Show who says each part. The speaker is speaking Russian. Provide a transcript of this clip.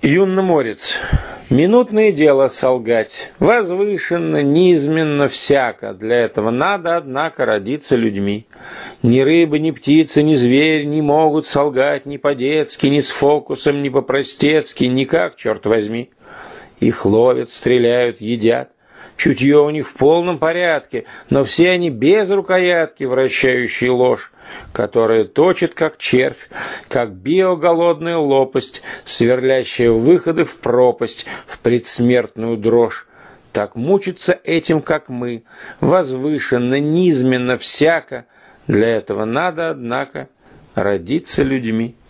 Speaker 1: Юнноморец. Минутное дело солгать, возвышенно, низменно, всяко. Для этого надо, однако, родиться людьми. Ни рыба, ни птица, ни зверь не могут солгать ни по-детски, ни с фокусом, ни по-простецки, никак, черт возьми. Их ловят, стреляют, едят. Чутье у них в полном порядке, но все они без рукоятки, вращающие ложь, которая точит, как червь, как биоголодная лопасть, сверлящая выходы в пропасть, в предсмертную дрожь. Так мучиться этим, как мы, возвышенно, низменно, всяко. Для этого надо, однако, родиться людьми.